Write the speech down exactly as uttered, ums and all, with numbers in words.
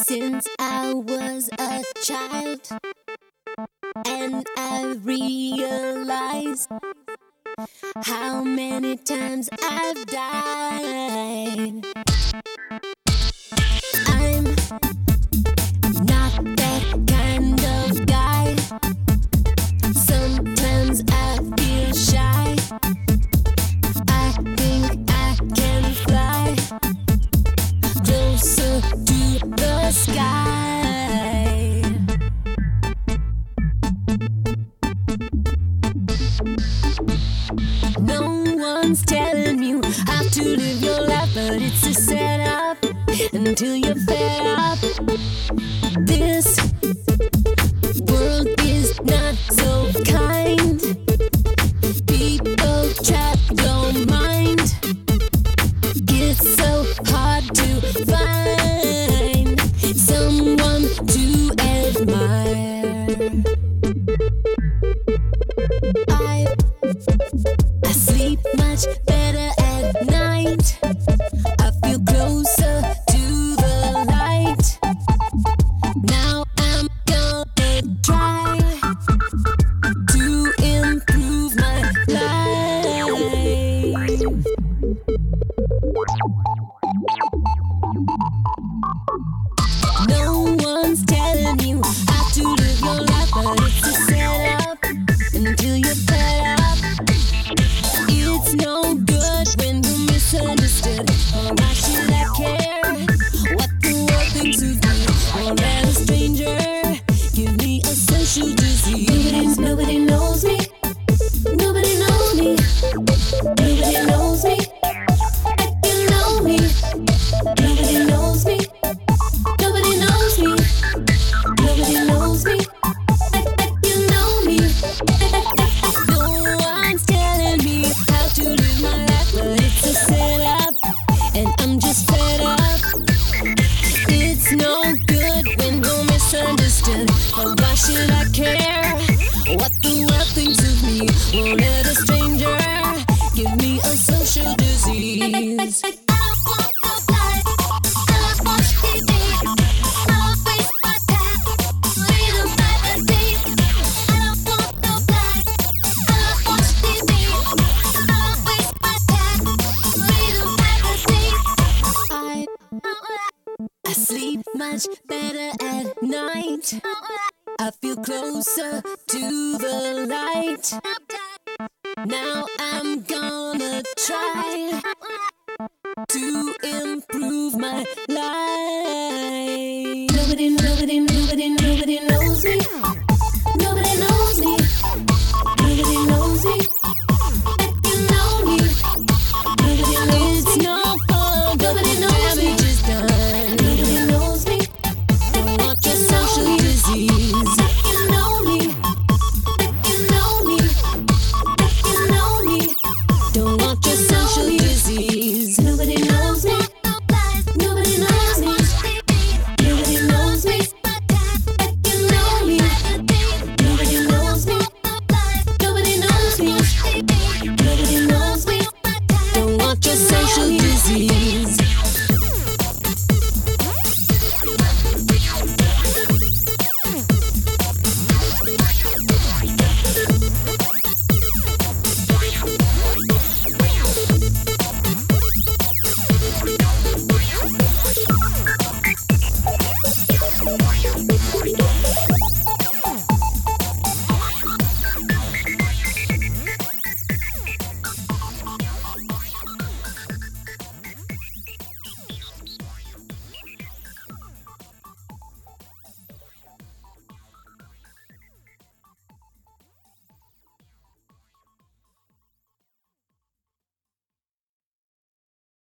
Since I was a child, and I realized how many times I've died. I'm not that kind of guy. Sometimes I feel shy. I think I can fly closer to the sky. No one's telling you how to live your life, but it's a setup until you're fed up. This world is not so kind. People trap your mind. It's so hard to find someone to admire. I, I sleep much better at night. I feel closer to the light. Now I'm gonna try to improve my life. No one's telling you how to live your life, but it's a setup until you're fed up. It's no good when you're misunderstood. Or why should I care what the world thinks of me? Or let a stranger give me a social disease. Nobody knows me. Nobody knows me. Nobody knows me. Like you know me. Nobody knows me. Nobody knows me. Nobody knows me. Like, like you know me. No one's telling me how to live my life, but it's a setup, and I'm just fed up. It's no good when you're misunderstood. But why should I care what the world thinks of me? Won't let a stranger give me a social disease. I sleep much better at night. I feel closer to the light. Now I'm gonna try to improve my life. Nobody, nobody, nobody, nobody knows.